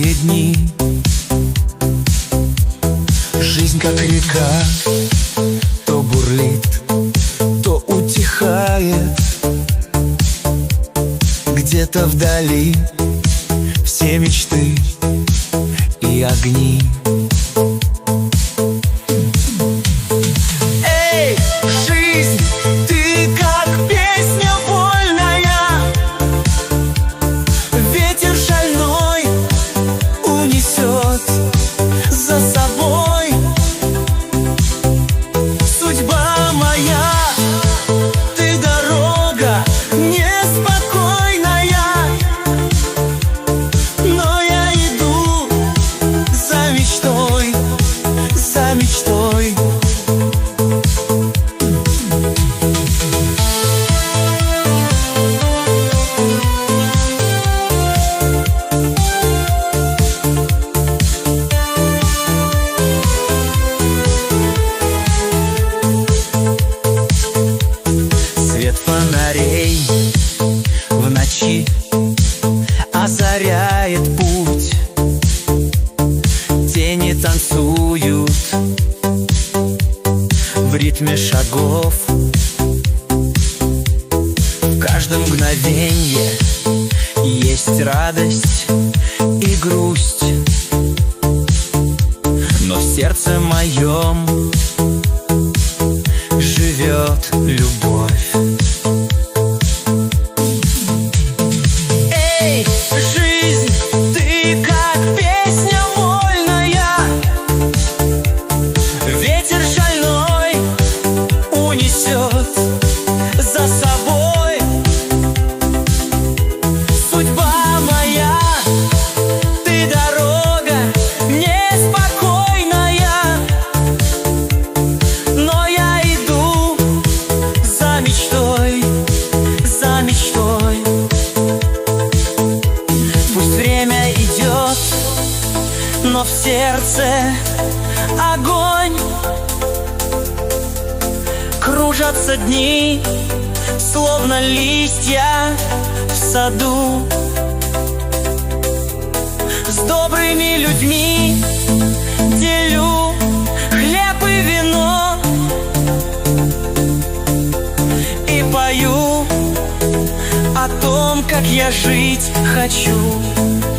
бессонные дни. Жизнь как река, то бурлит, то утихает. Где-то вдали все мечты и огни. Эй, жизнь, ты как песня вольная, ветер шальной унесет за собой. Судьба моя, ты дорога неспокойная, но я иду за мечтой, за мечтой. Свет фонарей в ночи озаряет путь. Тени танцуют в ритме шагов. В каждом мгновенье есть радость и грусть, но в сердце моем живет любовь. Эй, жизнь, ты как песня вольная, ветер шальной унесет за собой. Судьба моя, ты дорога неспокойная, но я иду за мечтой, за мечтой. Пусть время идет, но в сердце огонь. Кружатся дни, словно листья в саду. С добрыми людьми делю хлеб и вино и пою о том, как я жить хочу.